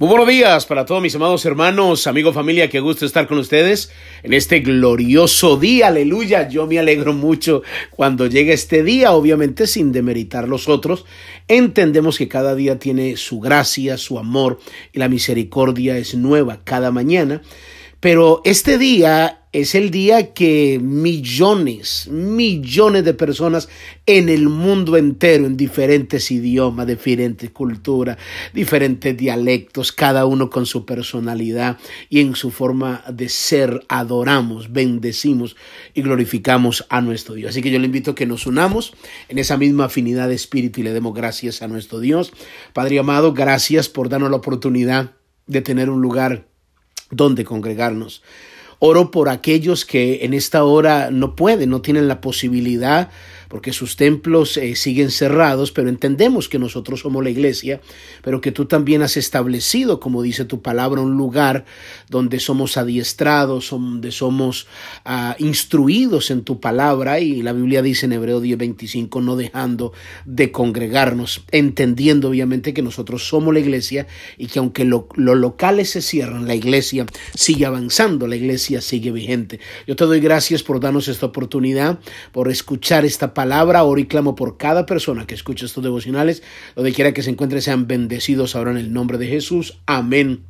Muy buenos días para todos mis amados hermanos, amigos, familia, qué gusto estar con ustedes en este glorioso día, aleluya. Yo me alegro mucho cuando llega este día, obviamente sin demeritar los otros. Entendemos que cada día tiene su gracia, su amor y la misericordia es nueva cada mañana. Pero este día es el día que millones de personas en el mundo entero, en diferentes idiomas, diferentes culturas, diferentes dialectos, cada uno con su personalidad y en su forma de ser, adoramos, bendecimos y glorificamos a nuestro Dios. Así que yo le invito a que nos unamos en esa misma afinidad de espíritu y le demos gracias a nuestro Dios. Padre amado, gracias por darnos la oportunidad de tener un lugar donde congregarnos. Oro por aquellos que en esta hora no pueden, no tienen la posibilidad, porque sus templos siguen cerrados, pero entendemos que nosotros somos la iglesia, pero que tú también has establecido, como dice tu palabra, un lugar donde somos adiestrados, donde somos instruidos en tu palabra, y la Biblia dice en Hebreos 10:25, no dejando de congregarnos, entendiendo obviamente que nosotros somos la iglesia y que aunque los locales se cierran, la iglesia sigue avanzando, la iglesia sigue vigente. Yo te doy gracias por darnos esta oportunidad, por escuchar esta palabra. Oro y clamo por cada persona que escucha estos devocionales, donde quiera que se encuentre, sean bendecidos ahora en el nombre de Jesús. Amén.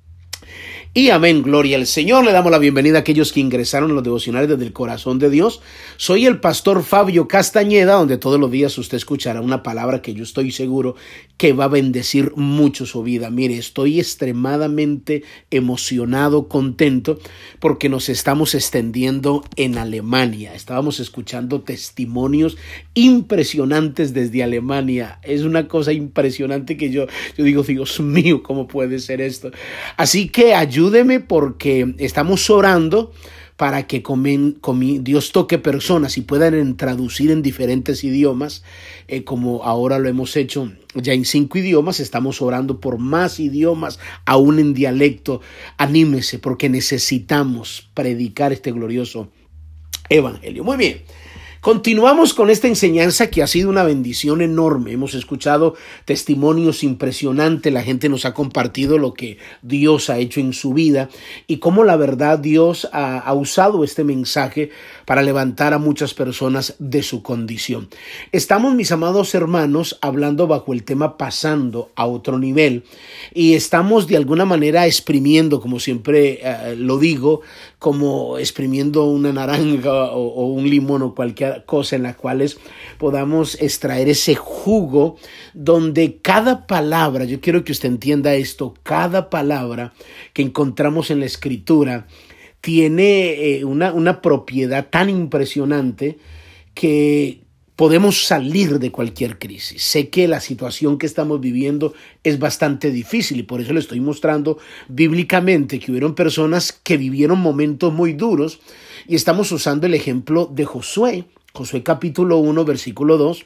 Y amén, gloria al Señor. Le damos la bienvenida a aquellos que ingresaron a los devocionales desde el corazón de Dios. Soy el pastor Fabio Castañeda, donde todos los días usted escuchará una palabra que yo estoy seguro que va a bendecir mucho su vida. Mire, estoy extremadamente emocionado, contento, porque nos estamos extendiendo en Alemania. Estábamos escuchando testimonios impresionantes desde Alemania. Es una cosa impresionante que yo digo, Dios mío, ¿cómo puede ser esto? Así que ayúdeme, porque estamos orando para que Dios toque personas y puedan traducir en diferentes idiomas, como ahora lo hemos hecho ya en 5 idiomas. Estamos orando por más idiomas, aún en dialecto. Anímese, porque necesitamos predicar este glorioso evangelio. Muy bien. Continuamos con esta enseñanza que ha sido una bendición enorme. Hemos escuchado testimonios impresionantes. La gente nos ha compartido lo que Dios ha hecho en su vida y cómo la verdad Dios ha usado este mensaje para levantar a muchas personas de su condición. Estamos, mis amados hermanos, hablando bajo el tema pasando a otro nivel, y estamos de alguna manera exprimiendo, como siempre lo digo, como exprimiendo una naranja o un limón o cualquier cosa en la cual podamos extraer ese jugo donde cada palabra, yo quiero que usted entienda esto, cada palabra que encontramos en la Escritura tiene una propiedad tan impresionante que podemos salir de cualquier crisis. Sé que la situación que estamos viviendo es bastante difícil y por eso le estoy mostrando bíblicamente que hubieron personas que vivieron momentos muy duros, y estamos usando el ejemplo de Josué. Josué capítulo 1, versículo 2.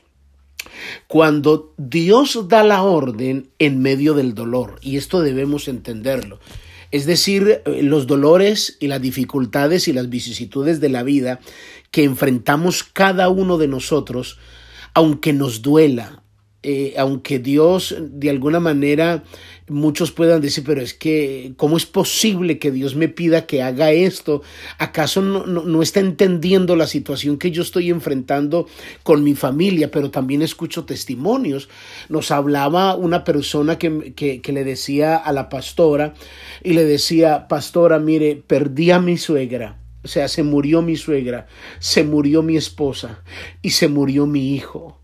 Cuando Dios da la orden en medio del dolor, y esto debemos entenderlo. Es decir, los dolores y las dificultades y las vicisitudes de la vida que enfrentamos cada uno de nosotros, aunque nos duela, aunque Dios de alguna manera, muchos puedan decir, pero es que ¿cómo es posible que Dios me pida que haga esto? ¿Acaso no está entendiendo la situación que yo estoy enfrentando con mi familia? Pero también escucho testimonios. Nos hablaba una persona que le decía a la pastora, y le decía, pastora, mire, perdí a mi suegra. O sea, se murió mi suegra, se murió mi esposa y se murió mi hijo.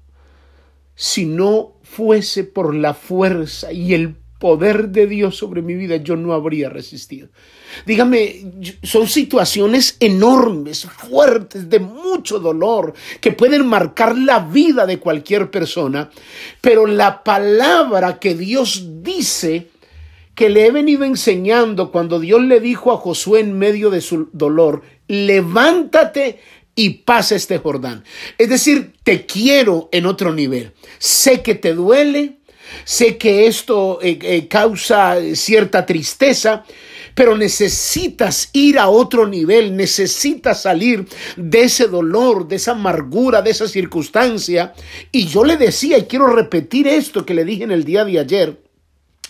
Si no fuese por la fuerza y el poder de Dios sobre mi vida, yo no habría resistido. Dígame, son situaciones enormes, fuertes, de mucho dolor, que pueden marcar la vida de cualquier persona, pero la palabra que Dios dice, que le he venido enseñando cuando Dios le dijo a Josué en medio de su dolor, levántate y pasa este Jordán. Es decir, te quiero en otro nivel. Sé que te duele, sé que esto causa cierta tristeza, pero necesitas ir a otro nivel, necesitas salir de ese dolor, de esa amargura, de esa circunstancia. Y yo le decía, y quiero repetir esto que le dije en el día de ayer,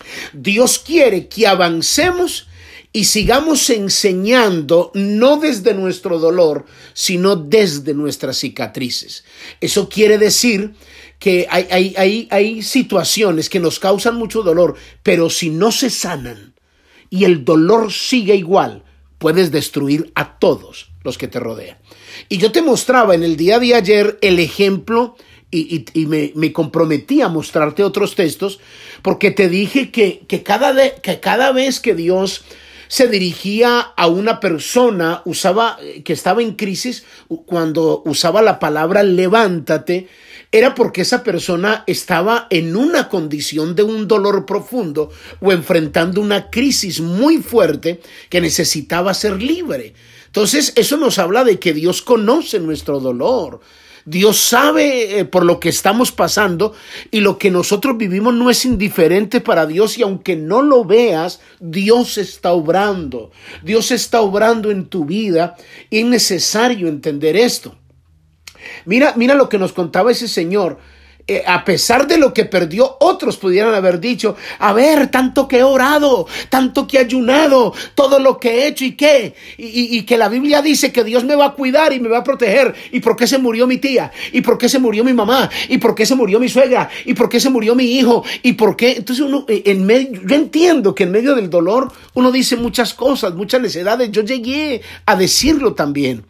Dios quiere que avancemos y sigamos enseñando no desde nuestro dolor, sino desde nuestras cicatrices. Eso quiere decir que hay situaciones que nos causan mucho dolor, pero si no se sanan y el dolor sigue igual, puedes destruir a todos los que te rodean. Y yo te mostraba en el día de ayer el ejemplo y me comprometí a mostrarte otros textos, porque te dije que cada vez que Dios se dirigía a una persona que estaba en crisis, cuando usaba la palabra levántate, era porque esa persona estaba en una condición de un dolor profundo o enfrentando una crisis muy fuerte que necesitaba ser libre. Entonces, eso nos habla de que Dios conoce nuestro dolor. Dios sabe por lo que estamos pasando, y lo que nosotros vivimos no es indiferente para Dios, y aunque no lo veas, Dios está obrando. Dios está obrando en tu vida y es necesario entender esto. Mira lo que nos contaba ese señor. A pesar de lo que perdió, otros pudieran haber dicho: a ver, tanto que he orado, tanto que he ayunado, todo lo que he hecho y que la Biblia dice que Dios me va a cuidar y me va a proteger. ¿Y por qué se murió mi tía? ¿Y por qué se murió mi mamá? ¿Y por qué se murió mi suegra? ¿Y por qué se murió mi hijo? ¿Y por qué? Entonces yo entiendo que en medio del dolor uno dice muchas cosas, muchas necedades. Yo llegué a decirlo también.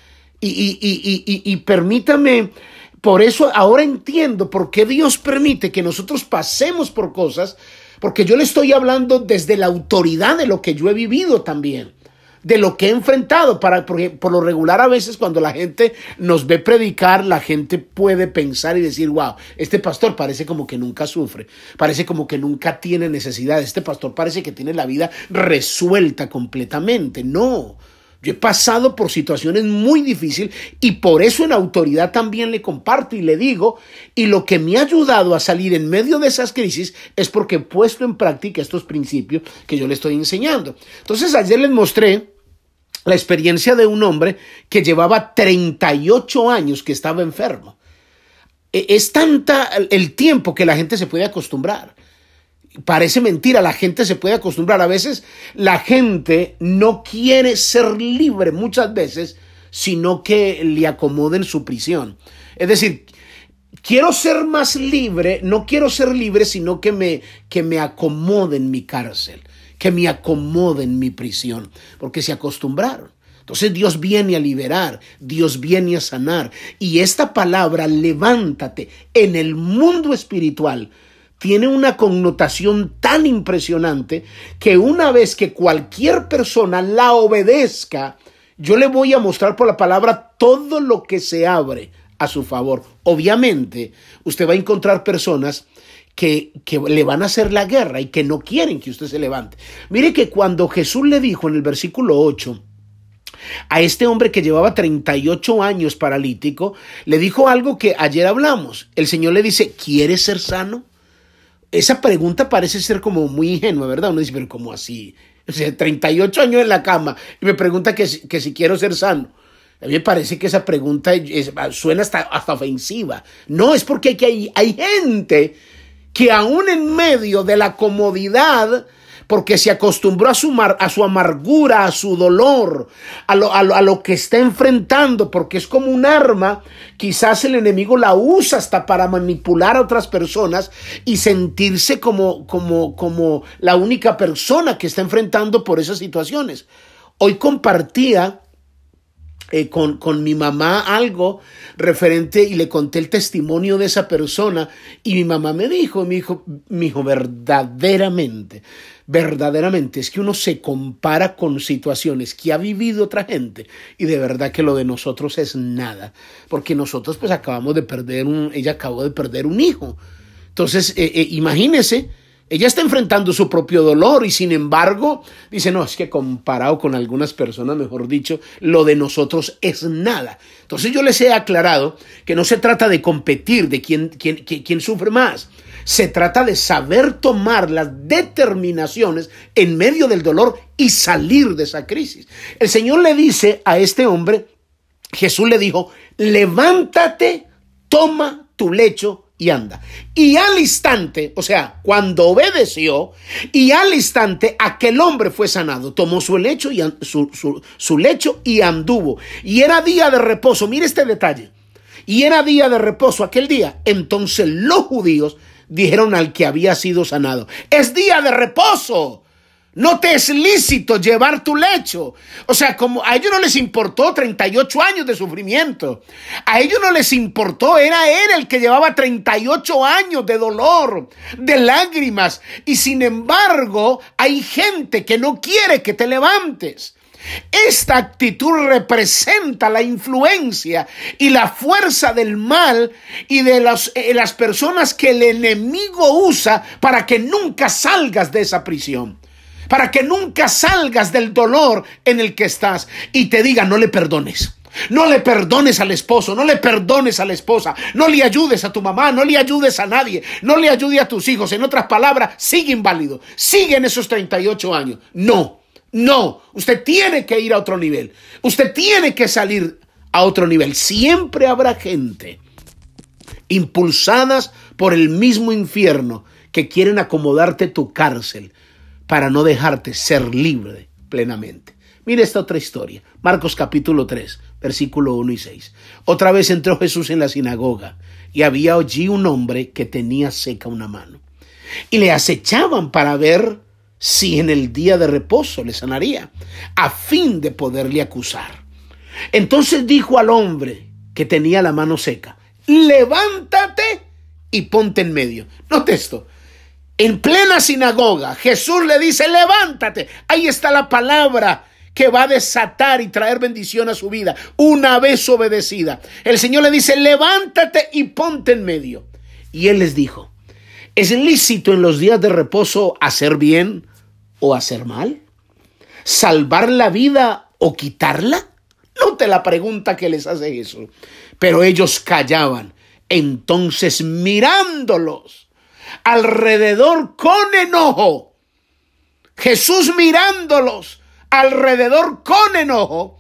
Y permítame. Por eso ahora entiendo por qué Dios permite que nosotros pasemos por cosas, porque yo le estoy hablando desde la autoridad de lo que yo he vivido también, de lo que he enfrentado. Porque por lo regular a veces cuando la gente nos ve predicar, la gente puede pensar y decir: wow, este pastor parece como que nunca sufre, parece como que nunca tiene necesidad, este pastor parece que tiene la vida resuelta completamente. No. Yo he pasado por situaciones muy difíciles y por eso en autoridad también le comparto y le digo, y lo que me ha ayudado a salir en medio de esas crisis es porque he puesto en práctica estos principios que yo le estoy enseñando. Entonces ayer les mostré la experiencia de un hombre que llevaba 38 años que estaba enfermo. Es tanta el tiempo que la gente se puede acostumbrar. Parece mentira, la gente se puede acostumbrar. A veces la gente no quiere ser libre muchas veces, sino que le acomoden su prisión. Es decir, quiero ser más libre, no quiero ser libre, sino que me acomoden mi cárcel, que me acomoden mi prisión, porque se acostumbraron. Entonces Dios viene a liberar, Dios viene a sanar. Y esta palabra, levántate, en el mundo espiritual, tiene una connotación tan impresionante que una vez que cualquier persona la obedezca, yo le voy a mostrar por la palabra todo lo que se abre a su favor. Obviamente, usted va a encontrar personas que le van a hacer la guerra y que no quieren que usted se levante. Mire que cuando Jesús le dijo en el versículo 8, a este hombre que llevaba 38 años paralítico, le dijo algo que ayer hablamos. El Señor le dice: ¿quieres ser sano? Esa pregunta parece ser como muy ingenua, ¿verdad? Uno dice: pero ¿cómo así? O sea, 38 años en la cama y me pregunta que si quiero ser sano. A mí me parece que esa pregunta suena hasta ofensiva. No, es porque hay gente que aún en medio de la comodidad, porque se acostumbró a su amargura, a su dolor, a lo que está enfrentando, porque es como un arma. Quizás el enemigo la usa hasta para manipular a otras personas y sentirse como la única persona que está enfrentando por esas situaciones. Hoy compartía con mi mamá algo referente y le conté el testimonio de esa persona, y mi mamá me dijo, verdaderamente es que uno se compara con situaciones que ha vivido otra gente y de verdad que lo de nosotros es nada, porque nosotros pues ella acabó de perder un hijo. Entonces imagínese, ella está enfrentando su propio dolor y sin embargo dice: no, es que comparado con algunas personas, mejor dicho, lo de nosotros es nada. Entonces yo les he aclarado que no se trata de competir de quién sufre más. Se trata de saber tomar las determinaciones en medio del dolor y salir de esa crisis. El Señor le dice a este hombre, Jesús le dijo: levántate, toma tu lecho y anda. Y al instante, o sea, cuando obedeció, y al instante aquel hombre fue sanado. Tomó su lecho y anduvo. Y era día de reposo. Mire este detalle. Y era día de reposo aquel día. Entonces los judíos dijeron al que había sido sanado: es día de reposo. No te es lícito llevar tu lecho. O sea, como a ellos no les importó 38 años de sufrimiento. A ellos no les importó, era él el que llevaba 38 años de dolor, de lágrimas. Y sin embargo, hay gente que no quiere que te levantes. Esta actitud representa la influencia y la fuerza del mal y de las personas que el enemigo usa para que nunca salgas de esa prisión. Para que nunca salgas del dolor en el que estás y te digan: no le perdones. No le perdones al esposo, no le perdones a la esposa, no le ayudes a tu mamá, no le ayudes a nadie, no le ayudes a tus hijos. En otras palabras, sigue inválido, sigue en esos 38 años. No, usted tiene que ir a otro nivel. Usted tiene que salir a otro nivel. Siempre habrá gente impulsadas por el mismo infierno que quieren acomodarte tu cárcel para no dejarte ser libre plenamente. Mire esta otra historia. Marcos capítulo 3, versículo 1 y 6. Otra vez entró Jesús en la sinagoga y había allí un hombre que tenía seca una mano. Y le acechaban para ver si en el día de reposo le sanaría, a fin de poderle acusar. Entonces dijo al hombre que tenía la mano seca: levántate y ponte en medio. Note esto. En plena sinagoga, Jesús le dice: levántate. Ahí está la palabra que va a desatar y traer bendición a su vida una vez obedecida. El Señor le dice: levántate y ponte en medio. Y él les dijo: ¿es lícito en los días de reposo hacer bien o hacer mal? ¿Salvar la vida o quitarla? Note la pregunta que les hace Jesús. Pero ellos callaban. Entonces, mirándolos alrededor con enojo, Jesús mirándolos alrededor con enojo,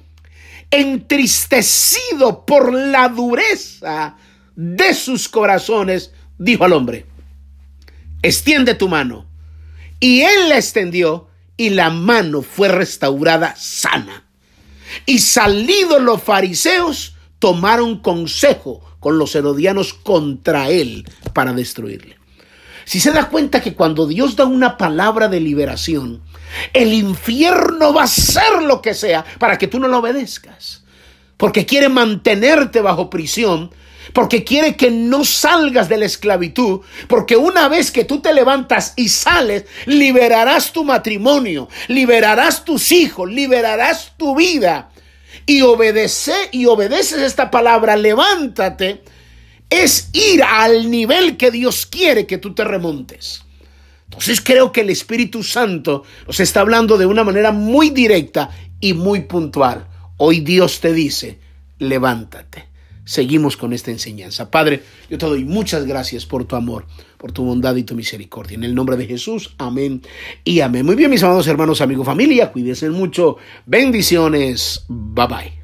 entristecido por la dureza de sus corazones, dijo al hombre: extiende tu mano. Y él la extendió y la mano fue restaurada sana. Y salidos los fariseos, tomaron consejo con los herodianos contra él para destruirle. Si se da cuenta que cuando Dios da una palabra de liberación, el infierno va a hacer lo que sea para que tú no lo obedezcas. Porque quiere mantenerte bajo prisión, porque quiere que no salgas de la esclavitud, porque una vez que tú te levantas y sales, liberarás tu matrimonio, liberarás tus hijos, liberarás tu vida. Y obedeces esta palabra: levántate, es ir al nivel que Dios quiere que tú te remontes. Entonces creo que el Espíritu Santo nos está hablando de una manera muy directa y muy puntual. Hoy Dios te dice: levántate. Seguimos con esta enseñanza. Padre, yo te doy muchas gracias por tu amor, por tu bondad y tu misericordia. En el nombre de Jesús, amén y amén. Muy bien, mis amados hermanos, amigos, familia, cuídense mucho. Bendiciones. Bye bye.